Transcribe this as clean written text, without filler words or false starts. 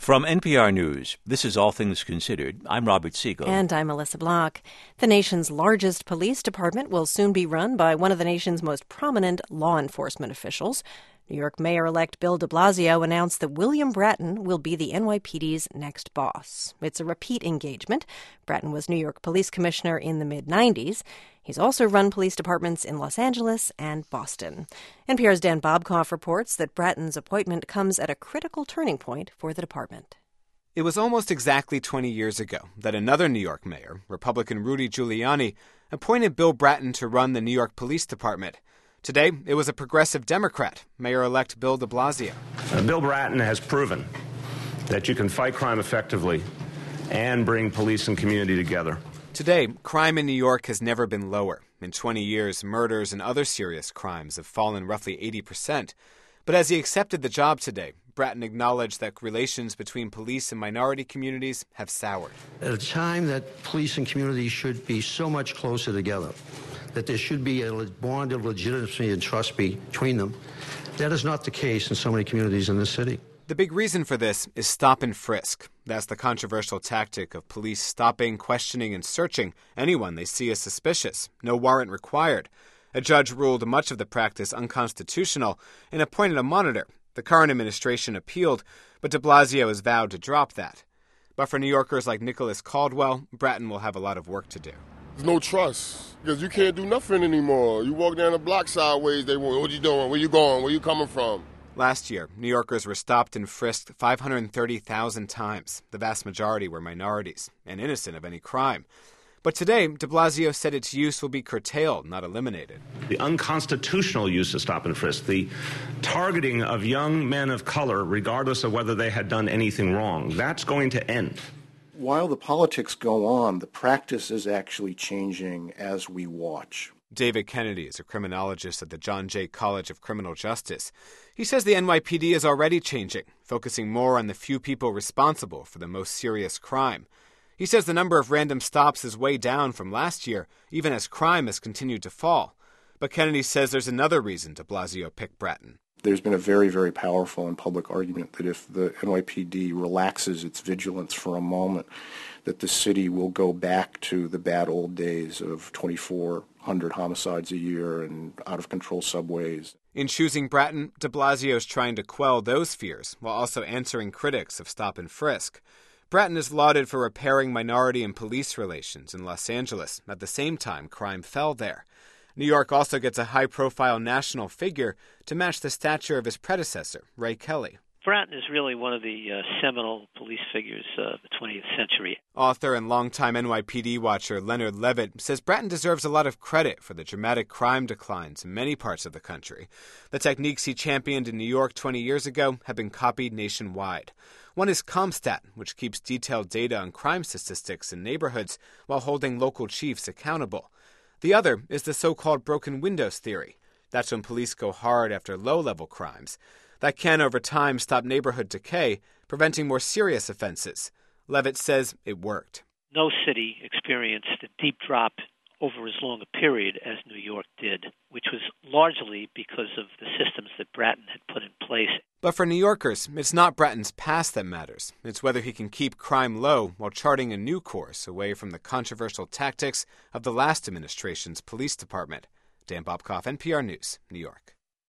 From NPR News, this is All Things Considered. I'm Robert Siegel. And I'm Melissa Block. The nation's largest police department will soon be run by one of the nation's most prominent law enforcement officials. New York Mayor-elect Bill de Blasio announced that William Bratton will be the NYPD's next boss. It's a repeat engagement. Bratton was New York Police Commissioner in the mid-'90s. He's also run police departments in Los Angeles and Boston. NPR's Dan Bobkoff reports that Bratton's appointment comes at a critical turning point for the department. It was almost exactly 20 years ago that another New York mayor, Republican Rudy Giuliani, appointed Bill Bratton to run the New York Police Department. Today, it was a progressive Democrat, Mayor-elect Bill de Blasio. Bill Bratton has proven that you can fight crime effectively and bring police and community together. Today, crime in New York has never been lower. In 20 years, murders and other serious crimes have fallen roughly 80%. But as he accepted the job today, Bratton acknowledged that relations between police and minority communities have soured. At a time that police and community should be so much closer together, that there should be a bond of legitimacy and trust between them, that is not the case in so many communities in this city. The big reason for this is stop and frisk. That's the controversial tactic of police stopping, questioning, and searching anyone they see as suspicious. No warrant required. A judge ruled much of the practice unconstitutional and appointed a monitor. The current administration appealed, but de Blasio has vowed to drop that. But for New Yorkers like Nicholas Caldwell, Bratton will have a lot of work to do. There's no trust because you can't do nothing anymore. You walk down the block sideways, they want, what you doing? Where you going? Where you coming from? Last year, New Yorkers were stopped and frisked 530,000 times. The vast majority were minorities and innocent of any crime. But today, de Blasio said its use will be curtailed, not eliminated. The unconstitutional use of stop and frisk, the targeting of young men of color, regardless of whether they had done anything wrong, that's going to end. While the politics go on, the practice is actually changing as we watch. David Kennedy is a criminologist at the John Jay College of Criminal Justice. He says the NYPD is already changing, focusing more on the few people responsible for the most serious crime. He says the number of random stops is way down from last year, even as crime has continued to fall. But Kennedy says there's another reason de Blasio picked Bratton. There's been a very, very powerful and public argument that if the NYPD relaxes its vigilance for a moment, that the city will go back to the bad old days of 2,400 homicides a year and out-of-control subways. In choosing Bratton, de Blasio is trying to quell those fears while also answering critics of stop and frisk. Bratton is lauded for repairing minority and police relations in Los Angeles. At the same time, crime fell there. New York also gets a high-profile national figure to match the stature of his predecessor, Ray Kelly. Bratton is really one of the seminal police figures of the 20th century. Author and longtime NYPD watcher Leonard Levitt says Bratton deserves a lot of credit for the dramatic crime declines in many parts of the country. The techniques he championed in New York 20 years ago have been copied nationwide. One is CompStat, which keeps detailed data on crime statistics in neighborhoods while holding local chiefs accountable. The other is the so-called broken windows theory. That's when police go hard after low-level crimes. That can, over time, stop neighborhood decay, preventing more serious offenses. Levitt says it worked. No city experienced a deep drop over as long a period as New York did, which was largely because of the systems that Bratton had put in place. But for New Yorkers, it's not Bratton's past that matters. It's whether he can keep crime low while charting a new course away from the controversial tactics of the last administration's police department. Dan Bobkoff, NPR News, New York.